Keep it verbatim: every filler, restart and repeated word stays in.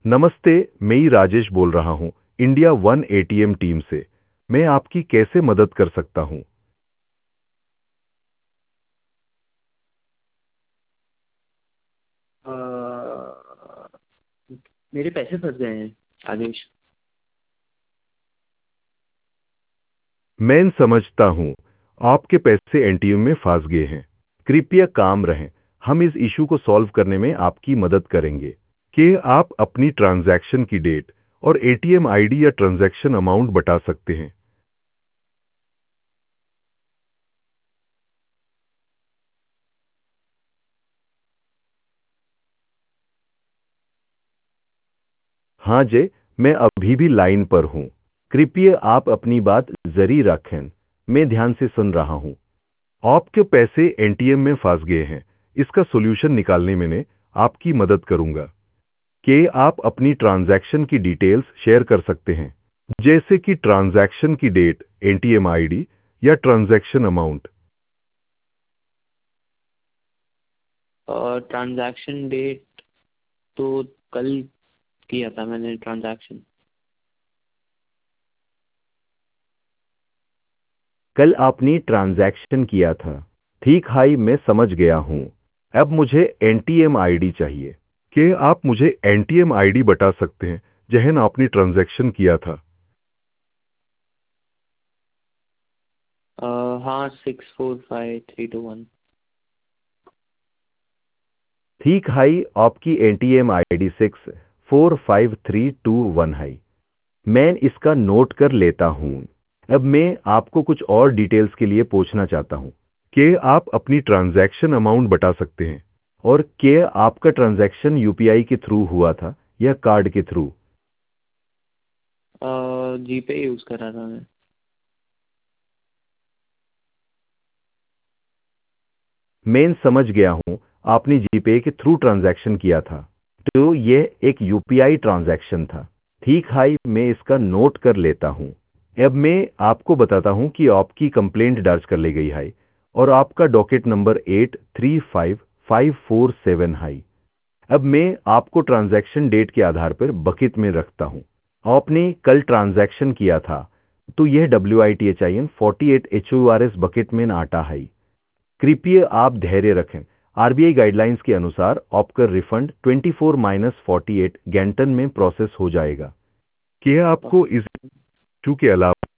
नमस्ते, मैं ही राजेश बोल रहा हूँ, इंडिया वन एटीएम टीम से। मैं आपकी कैसे मदद कर सकता हूँ? अ, मेरे पैसे फंस गए हैं आदेश। मैं समझता हूँ, आपके पैसे एटीएम में फंस गए हैं। कृपया काम रहें, हम इस इशू को सॉल्व करने में आपकी मदद करेंगे। कि आप अपनी ट्रांजैक्शन की डेट और एटीएम आईडी या ट्रांजैक्शन अमाउंट बता सकते हैं? हाँ जी, मैं अभी भी लाइन पर हूँ। कृपया आप अपनी बात जारी रखें, मैं ध्यान से सुन रहा हूँ। आपके पैसे एटीएम में फंस गए हैं, इसका सॉल्यूशन निकालने में मैं आपकी मदद करूंगा। कि आप अपनी ट्रांजैक्शन की डिटेल्स शेयर कर सकते हैं, जैसे कि ट्रांजैक्शन की डेट, एटीएम आईडी या ट्रांजैक्शन अमाउंट। ट्रांजैक्शन डेट तो कल किया था मैंने ट्रांजैक्शन। कल आपने ट्रांजैक्शन किया था। ठीक है, मैं समझ गया हूँ। अब मुझे एटीएम आईडी चाहिए। कि आप मुझे एटीएम आईडी बता सकते हैं जहन आपने ट्रांजैक्शन किया था? अ, हाँ, six four five three two one. ठीक है, आपकी ATM ID six four five three two one है। मैं इसका नोट कर लेता हूँ। अब मैं आपको कुछ और डिटेल्स के लिए पूछना चाहता हूँ। कि आप अपनी ट्रांजैक्शन अमाउंट बता सकते हैं और कि आपका ट्रांजैक्शन यूपीआई के थ्रू हुआ था या कार्ड के थ्रू? जीपे यूज़ कर रहा था मैं। मैं समझ गया हूँ, आपने जीपे के थ्रू ट्रांजैक्शन किया था, तो ये एक यूपीआई ट्रांजैक्शन था। ठीक है, मैं इसका नोट कर लेता हूँ। अब मैं आपको बताता हूँ कि आपकी कंप्लेंट दर्ज कर ली गई है और आपका docket number eight three five five four seven है। अब मैं आपको ट्रांजैक्शन डेट के आधार पर बकेट में रखता हूँ। आपने कल ट्रांजैक्शन किया था, तो यह W I T H I N forty eight H O R S bucket में आता है। कृपया आप धैर्य रखें। आरबीआई गाइडलाइंस के अनुसार आपका refund twenty four minus forty eight घंटन में प्रोसेस हो जाएगा। क्या आपको इस इशू के अलावा